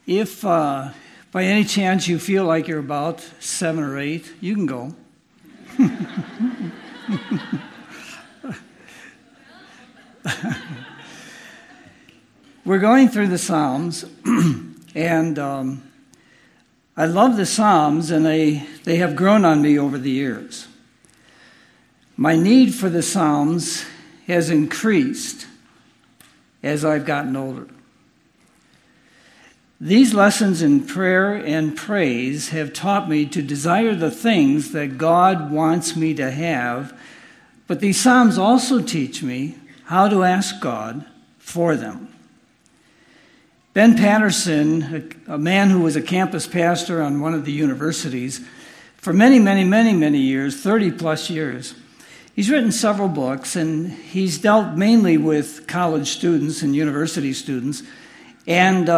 If by any chance you feel like you're about 7 or 8, you can go. We're going through the Psalms, and I love the Psalms, and they have grown on me over the years. My need for the Psalms has increased as I've gotten older. These lessons in prayer and praise have taught me to desire the things that God wants me to have, but these Psalms also teach me how to ask God for them. Ben Patterson, a man who was a campus pastor on one of the universities for many years, 30 plus years, he's written several books, and he's dealt mainly with college students and university students. And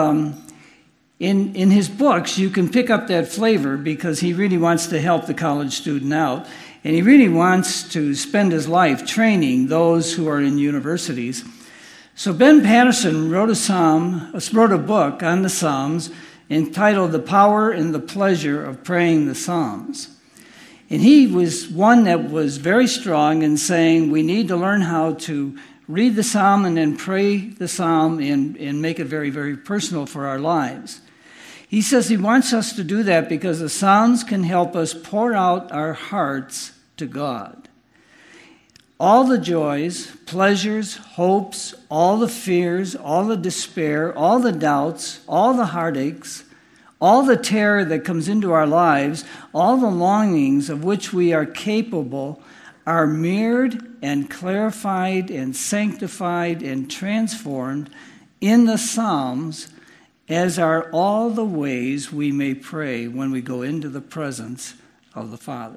in his books, you can pick up that flavor because he really wants to help the college student out. And he really wants to spend his life training those who are in universities. So Ben Patterson wrote a book on the Psalms entitled The Power and the Pleasure of Praying the Psalms. And he was one that was very strong in saying we need to learn how to read the psalm and then pray the psalm and make it very, very personal for our lives. He says he wants us to do that because the Psalms can help us pour out our hearts to God. All the joys, pleasures, hopes, all the fears, all the despair, all the doubts, all the heartaches, all the terror that comes into our lives, all the longings of which we are capable are mirrored and clarified and sanctified and transformed in the Psalms, as are all the ways we may pray when we go into the presence of the Father.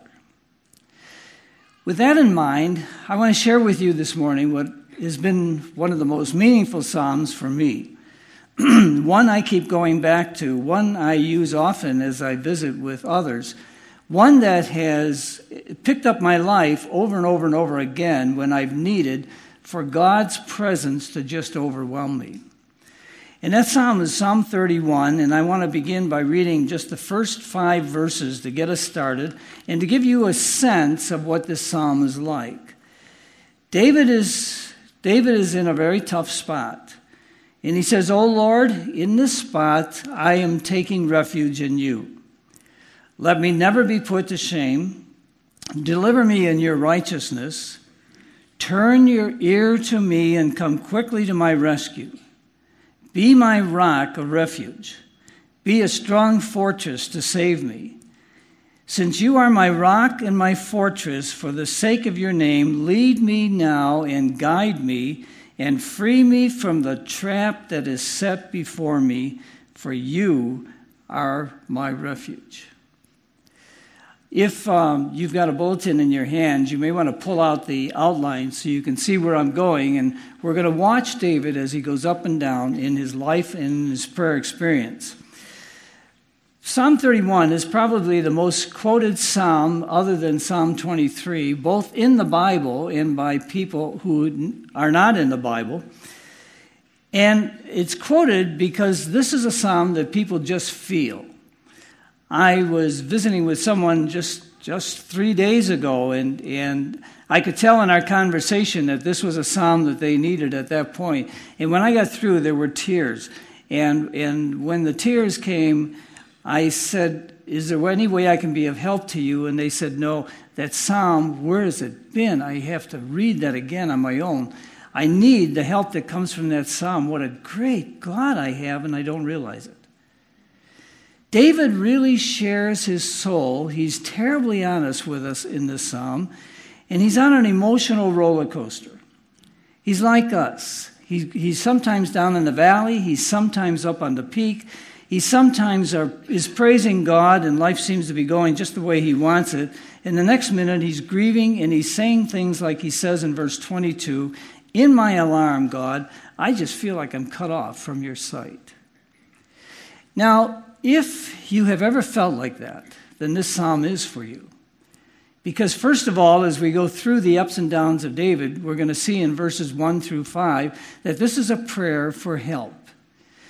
With that in mind, I want to share with you this morning what has been one of the most meaningful Psalms for me. One I keep going back to, one I use often as I visit with others, one that has picked up my life over and over and over again when I've needed for God's presence to just overwhelm me. And that psalm is Psalm 31, and I want to begin by reading just the first 5 verses to get us started and to give you a sense of what this psalm is like. David is in a very tough spot. And he says, "O Lord, in this spot I am taking refuge in you. Let me never be put to shame. Deliver me in your righteousness. Turn your ear to me and come quickly to my rescue. Be my rock of refuge. Be a strong fortress to save me. Since you are my rock and my fortress, for the sake of your name, lead me now and guide me and free me from the trap that is set before me, for you are my refuge." If you've got a bulletin in your hands, you may want to pull out the outline so you can see where I'm going. And we're going to watch David as he goes up and down in his life and in his prayer experience. Psalm 31 is probably the most quoted psalm other than Psalm 23, both in the Bible and by people who are not in the Bible. And it's quoted because this is a psalm that people just feel. I was visiting with someone just 3 days ago, and I could tell in our conversation that this was a psalm that they needed at that point. And when I got through, there were tears. And when the tears came, I said, "Is there any way I can be of help to you?" And they said, "No, that psalm, where has it been? I have to read that again on my own. I need the help that comes from that psalm. What a great God I have, and I don't realize it." David really shares his soul. He's terribly honest with us in this psalm, and he's on an emotional roller coaster. He's like us. He's sometimes down in the valley. He's sometimes up on the peak. He sometimes is praising God, and life seems to be going just the way he wants it. And the next minute, he's grieving, and he's saying things like he says in verse 22, "In my alarm, God, I just feel like I'm cut off from your sight." Now, if you have ever felt like that, then this psalm is for you. Because first of all, as we go through the ups and downs of David, we're going to see in verses 1 through 5 that this is a prayer for help.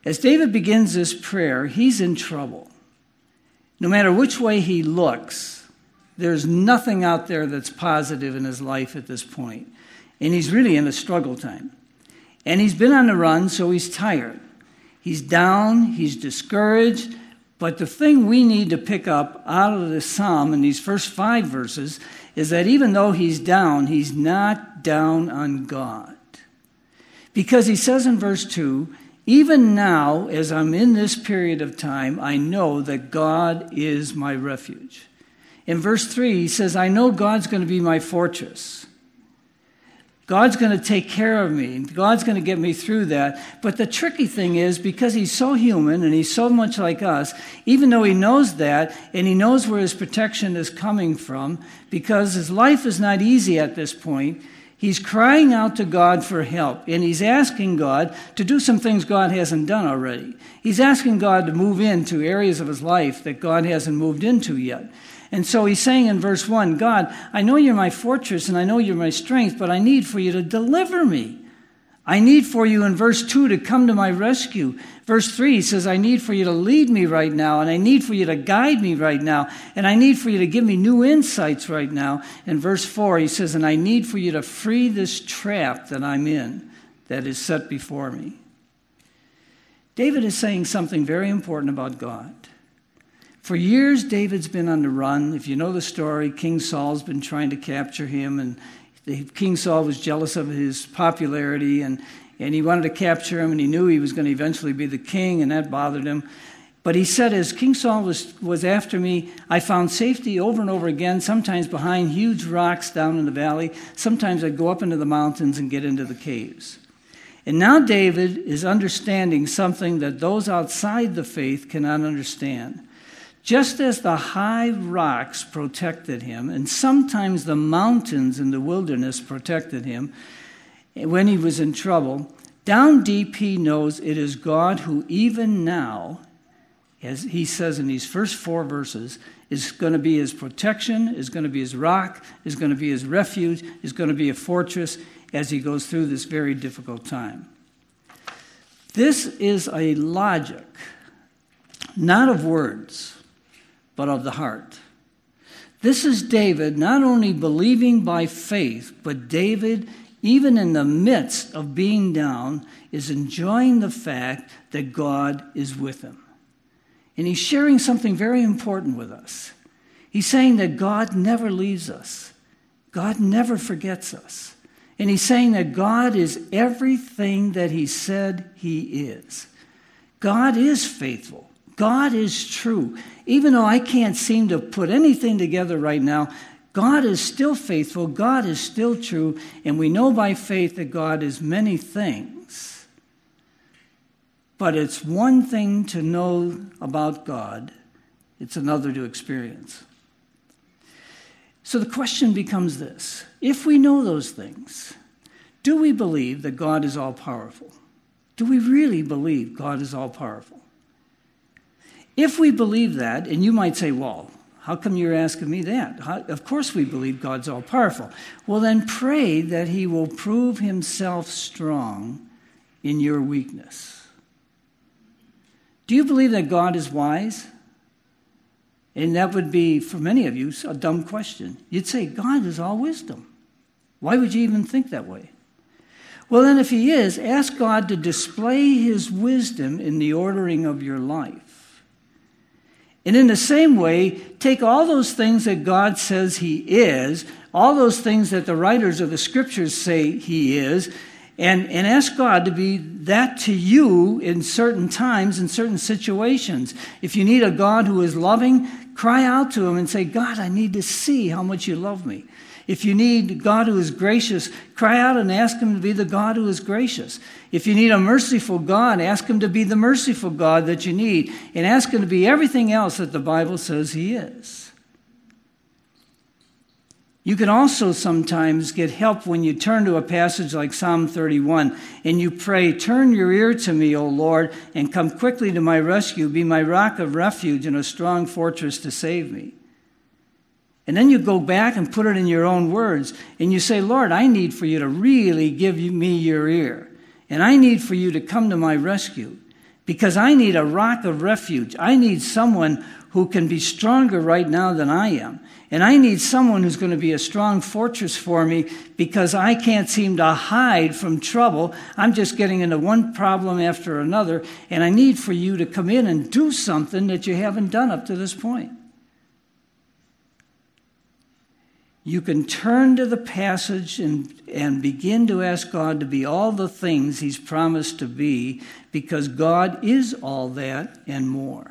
As David begins this prayer, he's in trouble. No matter which way he looks, there's nothing out there that's positive in his life at this point. And he's really in a struggle time. And he's been on the run, so he's tired. He's down, he's discouraged. But the thing we need to pick up out of this psalm in these first 5 verses is that even though he's down, he's not down on God. Because he says in verse 2, even now, as I'm in this period of time, I know that God is my refuge. In verse 3, he says, I know God's going to be my fortress. God's going to take care of me. God's going to get me through that. But the tricky thing is, because he's so human and he's so much like us, even though he knows that and he knows where his protection is coming from, because his life is not easy at this point, he's crying out to God for help. And he's asking God to do some things God hasn't done already. He's asking God to move into areas of his life that God hasn't moved into yet. And so he's saying in verse 1, God, I know you're my fortress and I know you're my strength, but I need for you to deliver me. I need for you in verse 2 to come to my rescue. Verse 3 he says, I need for you to lead me right now, and I need for you to guide me right now, and I need for you to give me new insights right now. And verse 4 he says, and I need for you to free this trap that I'm in that is set before me. David is saying something very important about God. For years, David's been on the run. If you know the story, King Saul's been trying to capture him, and King Saul was jealous of his popularity, and he wanted to capture him, and he knew he was going to eventually be the king, and that bothered him. But he said, as King Saul was after me, I found safety over and over again, sometimes behind huge rocks down in the valley. Sometimes I'd go up into the mountains and get into the caves. And now David is understanding something that those outside the faith cannot understand. Just as the high rocks protected him, and sometimes the mountains in the wilderness protected him when he was in trouble, down deep he knows it is God who even now, as he says in these first 4 verses, is going to be his protection, is going to be his rock, is going to be his refuge, is going to be a fortress as he goes through this very difficult time. This is a logic, not of words, but of the heart. This is David not only believing by faith, but David, even in the midst of being down, is enjoying the fact that God is with him. And he's sharing something very important with us. He's saying that God never leaves us. God never forgets us. And he's saying that God is everything that he said he is. God is faithful. God is true. Even though I can't seem to put anything together right now, God is still faithful. God is still true. And we know by faith that God is many things. But it's one thing to know about God. It's another to experience. So the question becomes this. If we know those things, do we believe that God is all-powerful? Do we really believe God is all-powerful? If we believe that, and you might say, well, how come you're asking me that? Of course we believe God's all-powerful. Well, then pray that he will prove himself strong in your weakness. Do you believe that God is wise? And that would be, for many of you, a dumb question. You'd say, God is all wisdom. Why would you even think that way? Well, then if he is, ask God to display his wisdom in the ordering of your life. And in the same way, take all those things that God says he is, all those things that the writers of the scriptures say he is, and ask God to be that to you in certain times, in certain situations. If you need a God who is loving, cry out to him and say, God, I need to see how much you love me. If you need God who is gracious, cry out and ask him to be the God who is gracious. If you need a merciful God, ask him to be the merciful God that you need. And ask him to be everything else that the Bible says he is. You can also sometimes get help when you turn to a passage like Psalm 31 and you pray, turn your ear to me, O Lord, and come quickly to my rescue. Be my rock of refuge and a strong fortress to save me. And then you go back and put it in your own words, and you say, Lord, I need for you to really give me your ear, and I need for you to come to my rescue. because I need a rock of refuge. I need someone who can be stronger right now than I am. And I need someone who's going to be a strong fortress for me because I can't seem to hide from trouble. I'm just getting into one problem after another, and I need for you to come in and do something that you haven't done up to this point. You can turn to the passage and begin to ask God to be all the things he's promised to be, because God is all that and more.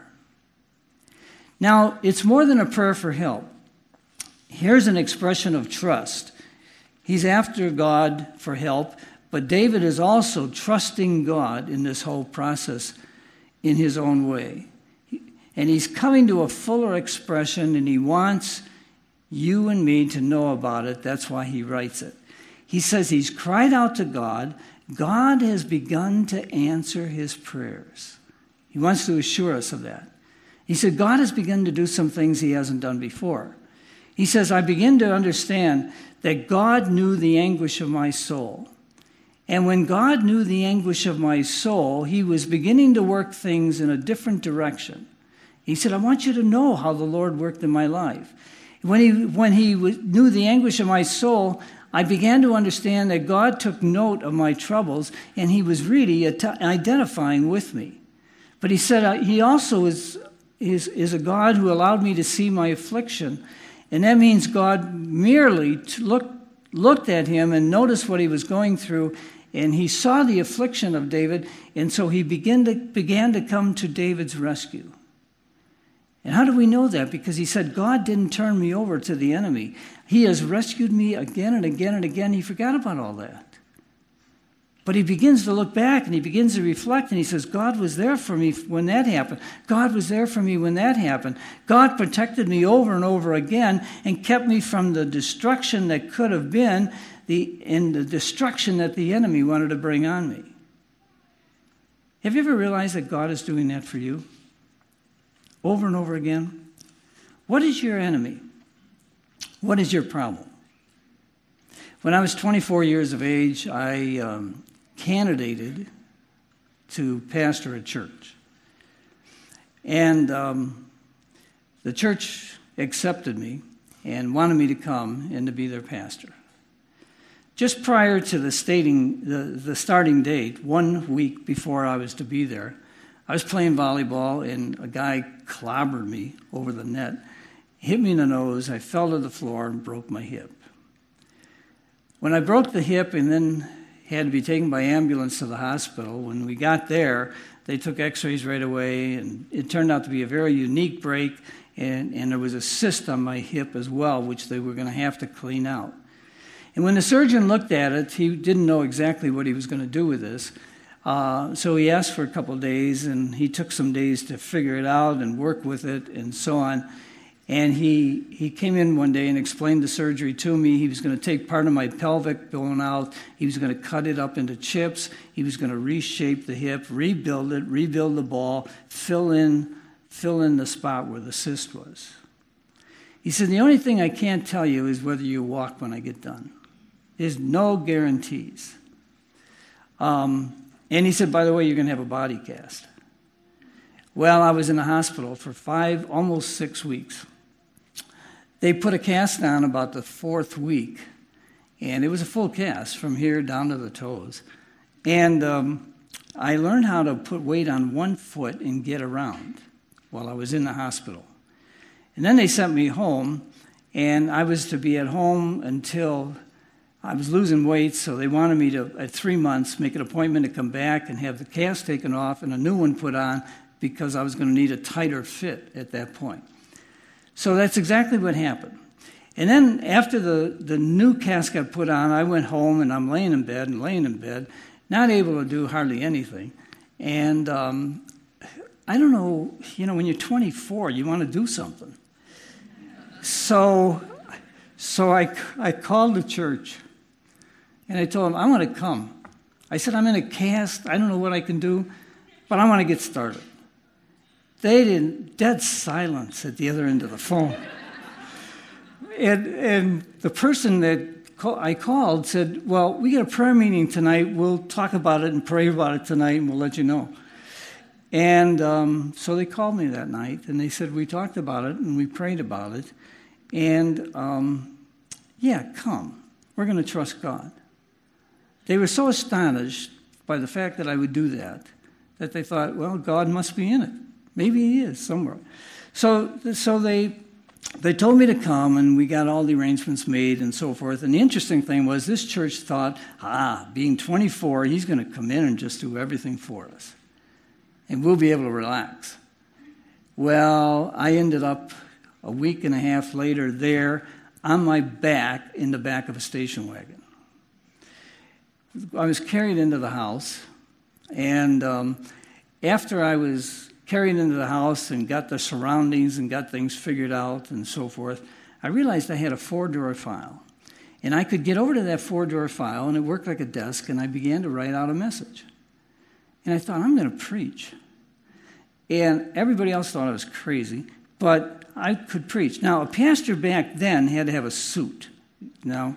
Now, it's more than a prayer for help. Here's an expression of trust. He's after God for help, but David is also trusting God in this whole process in his own way. And he's coming to a fuller expression, and he wants you and me to know about it. That's why he writes it. He says he's cried out to God. God has begun to answer his prayers. He wants to assure us of that. He said God has begun to do some things he hasn't done before. He says, I begin to understand that God knew the anguish of my soul. And when God knew the anguish of my soul, he was beginning to work things in a different direction. He said, I want you to know how the Lord worked in my life. When he knew the anguish of my soul, I began to understand that God took note of my troubles, and he was really identifying with me. But he said he also is a God who allowed me to see my affliction. And that means God merely looked at him and noticed what he was going through, and he saw the affliction of David, and so he began to come to David's rescue. And how do we know that? Because he said, God didn't turn me over to the enemy. He has rescued me again and again and again. He forgot about all that. But he begins to look back and he begins to reflect, and he says, God was there for me when that happened. God was there for me when that happened. God protected me over and over again and kept me from the destruction that could have been and the destruction that the enemy wanted to bring on me. Have you ever realized that God is doing that for you? Over and over again? What is your enemy? What is your problem? When I was 24 years of age, I candidated to pastor a church. And the church accepted me and wanted me to come and to be their pastor. Just prior to the starting date, 1 week before I was to be there, I was playing volleyball, and a guy clobbered me over the net, hit me in the nose. I fell to the floor and broke my hip. When I broke the hip and then had to be taken by ambulance to the hospital, when we got there, they took x-rays right away, and it turned out to be a very unique break, and there was a cyst on my hip as well, which they were going to have to clean out. And when the surgeon looked at it, he didn't know exactly what he was going to do with this. So he asked for a couple of days, and he took some days to figure it out and work with it and so on. And he came in one day and explained the surgery to me. He was going to take part of my pelvic bone out. He was going to cut it up into chips. He was going to reshape the hip, rebuild it, rebuild the ball, fill in the spot where the cyst was. He said, the only thing I can't tell you is whether you walk when I get done. There's no guarantees. And he said, by the way, you're going to have a body cast. Well, I was in the hospital for almost 6 weeks. They put a cast on about the 4th week, and it was a full cast from here down to the toes. And I learned how to put weight on one foot and get around while I was in the hospital. And then they sent me home, and I was to be at home until I was losing weight, so they wanted me to, at 3 months, make an appointment to come back and have the cast taken off and a new one put on, because I was going to need a tighter fit at that point. So that's exactly what happened. And then after the new cast got put on, I went home, and I'm laying in bed, not able to do hardly anything. And I don't know, when you're 24, you want to do something. So I called the church, and I told them, I want to come. I said, I'm in a cast. I don't know what I can do, but I want to get started. They didn't, dead silence at the other end of the phone. And the person that I called said, well, we got a prayer meeting tonight. We'll talk about it and pray about it tonight, and we'll let you know. And so they called me that night, and they said, we talked about it, and we prayed about it. And, come. We're going to trust God. They were so astonished by the fact that I would do that they thought, well, God must be in it. Maybe he is somewhere. So they told me to come, and we got all the arrangements made and so forth. And the interesting thing was this church thought, being 24, he's going to come in and just do everything for us. And we'll be able to relax. Well, I ended up a week and a half later there on my back in the back of a station wagon. I was carried into the house, and after I was carried into the house and got the surroundings and got things figured out and so forth, I realized I had a 4-drawer file. And I could get over to that 4-drawer file, and it worked like a desk, and I began to write out a message. And I thought, I'm going to preach. And everybody else thought I was crazy, but I could preach. Now, a pastor back then had to have a suit, and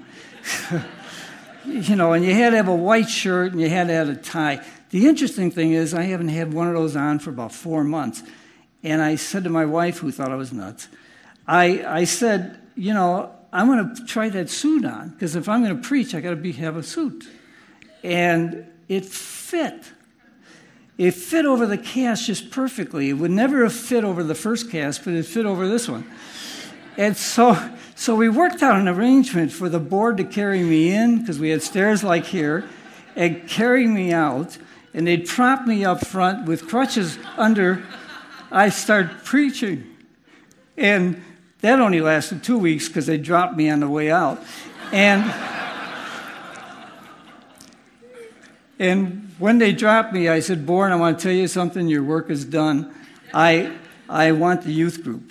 you had to have a white shirt, and you had to have a tie. The interesting thing is I haven't had one of those on for about 4 months. And I said to my wife, who thought I was nuts, I said, I'm going to try that suit on, because if I'm going to preach, I got to have a suit. And it fit. It fit over the cast just perfectly. It would never have fit over the first cast, but it fit over this one. And so we worked out an arrangement for the board to carry me in, because we had stairs like here, and carry me out, and they'd prop me up front with crutches under. I started preaching. And that only lasted 2 weeks, because they dropped me on the way out. And when they dropped me, I said, Bourne, I want to tell you something. Your work is done. I want the youth group.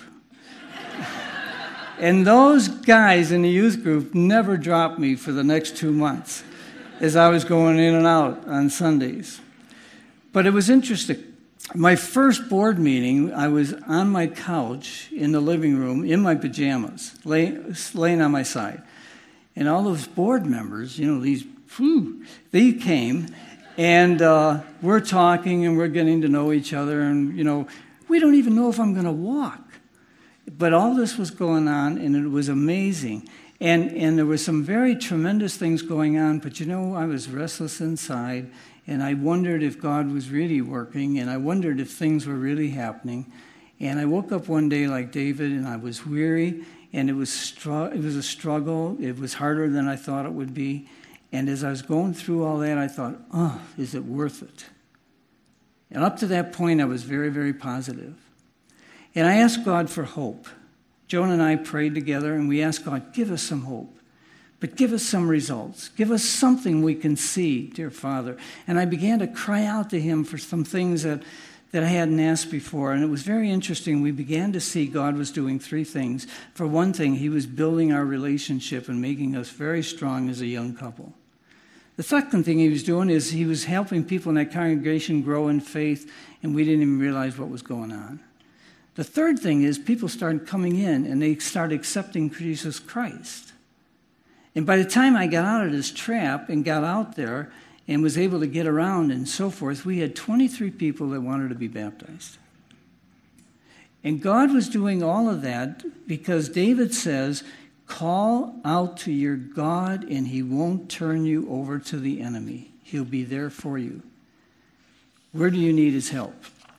And those guys in the youth group never dropped me for the next 2 months as I was going in and out on Sundays. But it was interesting. My first board meeting, I was on my couch in the living room in my pajamas, laying on my side. And all those board members, they came, and we're talking, and we're getting to know each other, and, we don't even know if I'm going to walk. But all this was going on, and it was amazing. And there were some very tremendous things going on, but I was restless inside, and I wondered if God was really working, and I wondered if things were really happening. And I woke up one day like David, and I was weary, and it was a struggle. It was harder than I thought it would be. And as I was going through all that, I thought, is it worth it? And up to that point, I was very, very positive. And I asked God for hope. Joan and I prayed together, and we asked God, give us some hope, but give us some results. Give us something we can see, dear Father. And I began to cry out to him for some things that I hadn't asked before. And it was very interesting. We began to see God was doing 3 things. For one thing, he was building our relationship and making us very strong as a young couple. The second thing he was doing is he was helping people in that congregation grow in faith, and we didn't even realize what was going on. The third thing is people started coming in, and they started accepting Jesus Christ. And by the time I got out of this trap and got out there and was able to get around and so forth, we had 23 people that wanted to be baptized. And God was doing all of that because David says, call out to your God, and he won't turn you over to the enemy. He'll be there for you. Where do you need his help?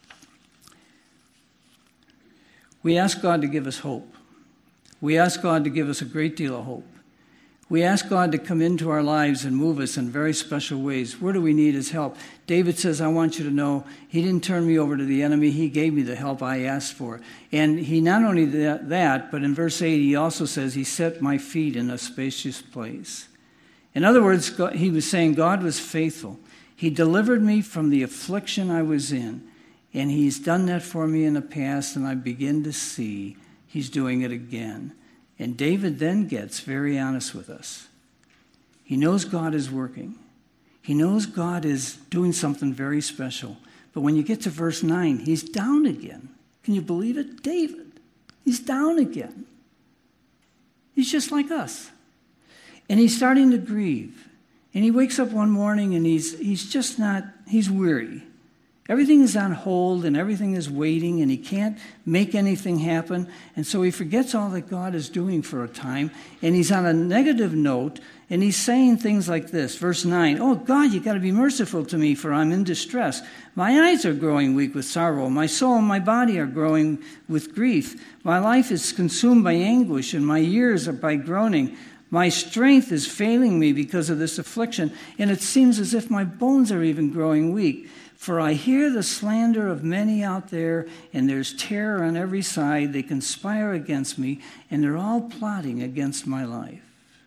We ask God to give us hope. We ask God to give us a great deal of hope. We ask God to come into our lives and move us in very special ways. Where do we need his help? David says, I want you to know he didn't turn me over to the enemy. He gave me the help I asked for. And he not only did that, but in verse 8, he also says he set my feet in a spacious place. In other words, he was saying God was faithful. He delivered me from the affliction I was in. And he's done that for me in the past, and I begin to see he's doing it again. And David then gets very honest with us. He knows God is working. He knows God is doing something very special. But when you get to verse 9, he's down again. Can you believe it? David, he's down again. He's just like us. And he's starting to grieve. And he wakes up one morning and he's weary. Everything is on hold and everything is waiting and he can't make anything happen. And so he forgets all that God is doing for a time. And he's on a negative note and he's saying things like this. Verse 9, "Oh God, you got to be merciful to me for I'm in distress. My eyes are growing weak with sorrow. My soul and my body are growing with grief. My life is consumed by anguish and my years are by groaning. My strength is failing me because of this affliction. And it seems as if my bones are even growing weak. For I hear the slander of many out there, and there's terror on every side. They conspire against me, and they're all plotting against my life."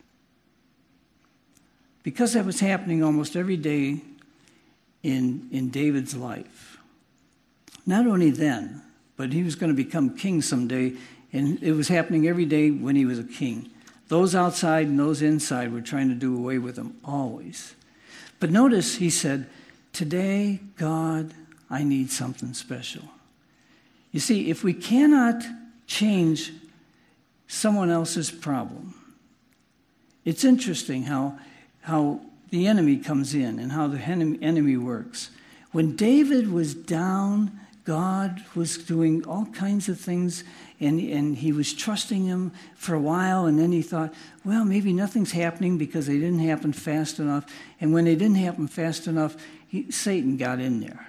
Because that was happening almost every day in David's life. Not only then, but he was going to become king someday, and it was happening every day when he was a king. Those outside and those inside were trying to do away with him, always. But notice he said, "Today, God, I need something special." You see, if we cannot change someone else's problem, it's interesting how the enemy comes in and how the enemy works. When David was down, God was doing all kinds of things, and he was trusting him for a while, and then he thought, well, maybe nothing's happening because they didn't happen fast enough. And when they didn't happen fast enough, Satan got in there.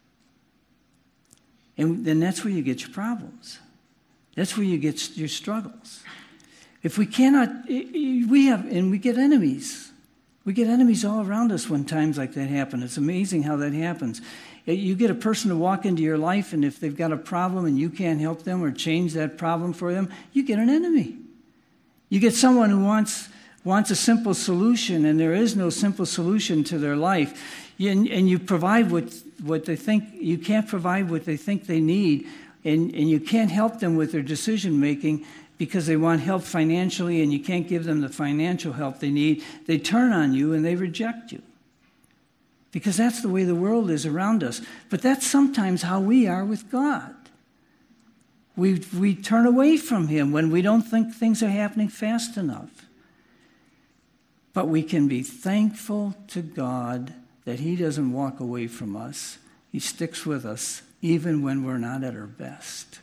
And then that's where you get your problems. That's where you get your struggles. If we cannot, we get enemies. We get enemies all around us when times like that happen. It's amazing how that happens. You get a person to walk into your life, and if they've got a problem and you can't help them or change that problem for them, you get an enemy. You get someone who wants a simple solution, and there is no simple solution to their life. And you provide what they think, you can't provide what they think they need, and you can't help them with their decision making because they want help financially and you can't give them the financial help they need. They turn on you and they reject you. Because that's the way the world is around us. But that's sometimes how we are with God. We turn away from him when we don't think things are happening fast enough. But we can be thankful to God that he doesn't walk away from us. He sticks with us even when we're not at our best.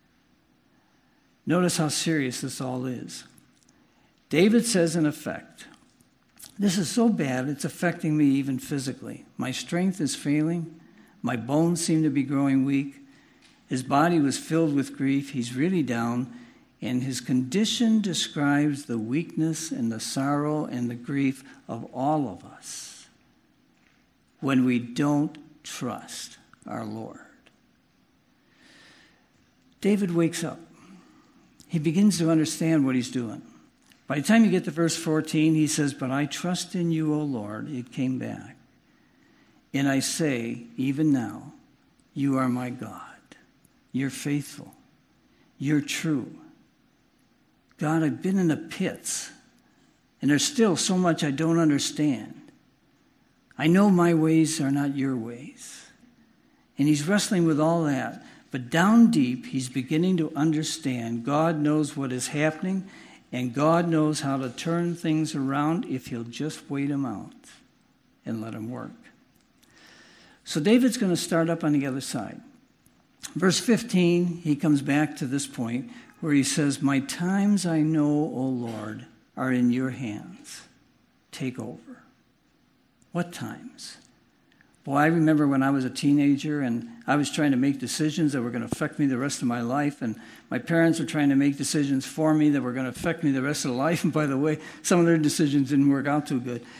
Notice how serious this all is. David says in effect, "This is so bad, it's affecting me even physically. My strength is failing. My bones seem to be growing weak." His body was filled with grief. He's really down. And his condition describes the weakness and the sorrow and the grief of all of us when we don't trust our Lord. David wakes up. He begins to understand what he's doing. By the time you get to verse 14, he says, "But I trust in you, O Lord." It came back. "And I say, even now, you are my God. You're faithful. You're true. God, I've been in the pits, and there's still so much I don't understand. I know my ways are not your ways." And he's wrestling with all that. But down deep, he's beginning to understand God knows what is happening, and God knows how to turn things around if he'll just wait him out and let him work. So David's going to start up on the other side. Verse 15, he comes back to this point where he says, "My times I know, O Lord, are in your hands. Take over." What times? Well, I remember when I was a teenager and I was trying to make decisions that were going to affect me the rest of my life, and my parents were trying to make decisions for me that were going to affect me the rest of the life. And by the way, some of their decisions didn't work out too good.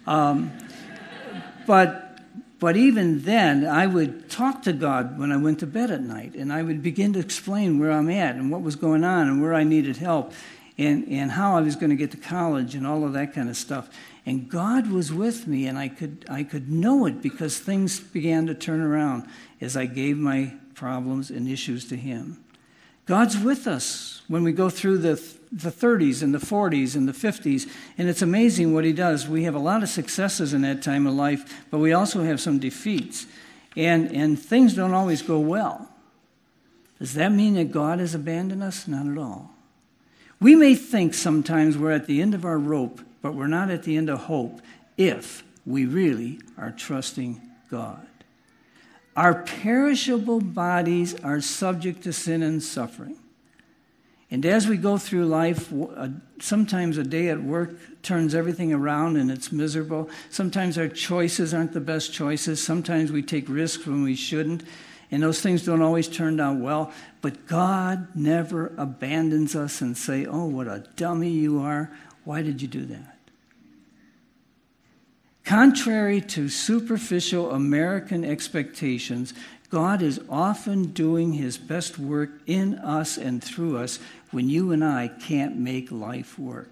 But even then, I would talk to God when I went to bed at night, and I would begin to explain where I'm at and what was going on and where I needed help and how I was going to get to college and all of that kind of stuff. And God was with me, and I could know it because things began to turn around as I gave my problems and issues to him. God's with us when we go through the 30s and the 40s and the 50s, and it's amazing what he does. We have a lot of successes in that time of life, but we also have some defeats, and things don't always go well. Does that mean that God has abandoned us? Not at all. We may think sometimes we're at the end of our rope, but we're not at the end of hope if we really are trusting God. Our perishable bodies are subject to sin and suffering. And as we go through life, sometimes a day at work turns everything around and it's miserable. Sometimes our choices aren't the best choices. Sometimes we take risks when we shouldn't. And those things don't always turn out well. But God never abandons us and say, oh, what a dummy you are. Why did you do that? Contrary to superficial American expectations, God is often doing his best work in us and through us when you and I can't make life work.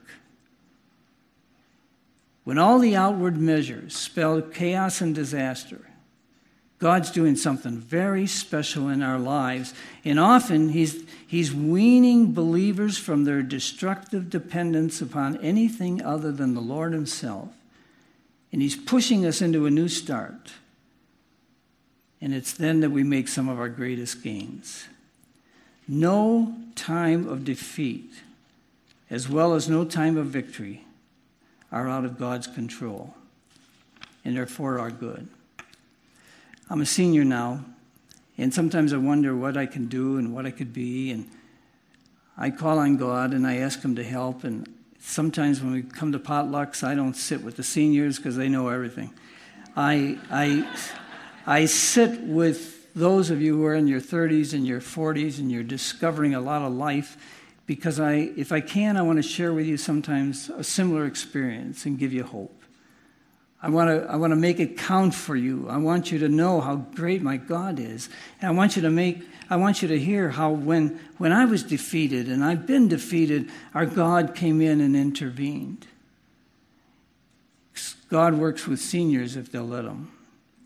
When all the outward measures spell chaos and disaster, God's doing something very special in our lives. And often he's weaning believers from their destructive dependence upon anything other than the Lord himself. And he's pushing us into a new start. And it's then that we make some of our greatest gains. No time of defeat, as well as no time of victory, are out of God's control, and they're for our good. I'm a senior now, and sometimes I wonder what I can do and what I could be, and I call on God and I ask him to help, and sometimes when we come to potlucks, I don't sit with the seniors because they know everything. I sit with those of you who are in your 30s and your 40s and you're discovering a lot of life, because if I can, I want to share with you sometimes a similar experience and give you hope. I want to make it count for you. I want you to know how great my God is. And I want you to hear how when I was defeated, and I've been defeated, our God came in and intervened. God works with seniors if they'll let him.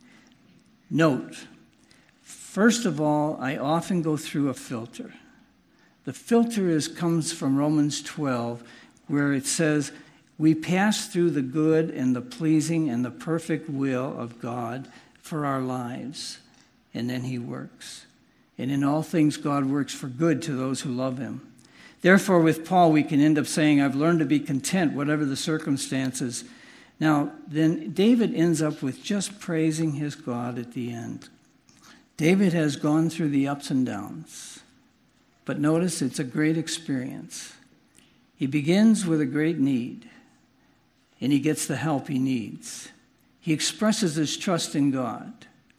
Note, first of all, I often go through a filter. The filter comes from Romans 12, where it says, we pass through the good and the pleasing and the perfect will of God for our lives. And then he works. And in all things, God works for good to those who love him. Therefore, with Paul, we can end up saying, I've learned to be content, whatever the circumstances. Now, then David ends up with just praising his God at the end. David has gone through the ups and downs. But notice it's a great experience. He begins with a great need, and he gets the help he needs. He expresses his trust in God.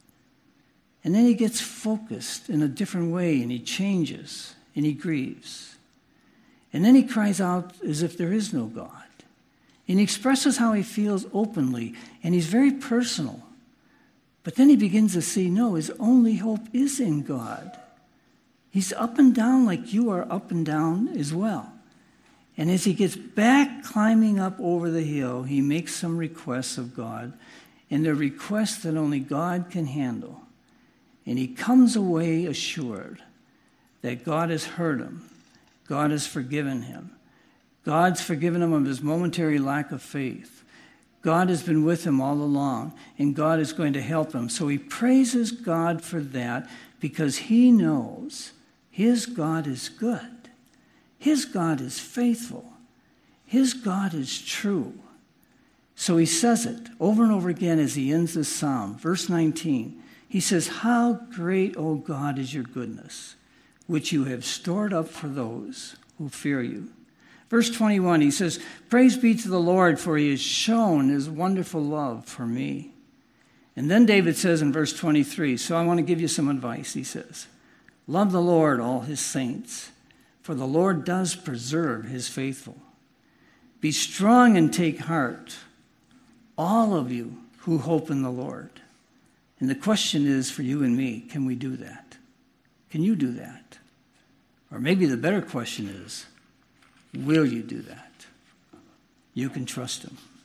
And then he gets focused in a different way, and he changes, and he grieves. And then he cries out as if there is no God. And he expresses how he feels openly, and he's very personal. But then he begins to see, no, his only hope is in God. He's up and down like you are up and down as well. And as he gets back climbing up over the hill, he makes some requests of God, and they're requests that only God can handle. And he comes away assured that God has heard him. God has forgiven him. God's forgiven him of his momentary lack of faith. God has been with him all along, and God is going to help him. So he praises God for that because he knows his God is good. His God is faithful. His God is true. So he says it over and over again as he ends this psalm. Verse 19, he says, how great, O God, is your goodness, which you have stored up for those who fear you. Verse 21, he says, praise be to the Lord, for he has shown his wonderful love for me. And then David says in verse 23, so I want to give you some advice, he says, love the Lord, all his saints, for the Lord does preserve his faithful. Be strong and take heart, all of you who hope in the Lord. And the question is for you and me, can we do that? Can you do that? Or maybe the better question is, will you do that? You can trust him.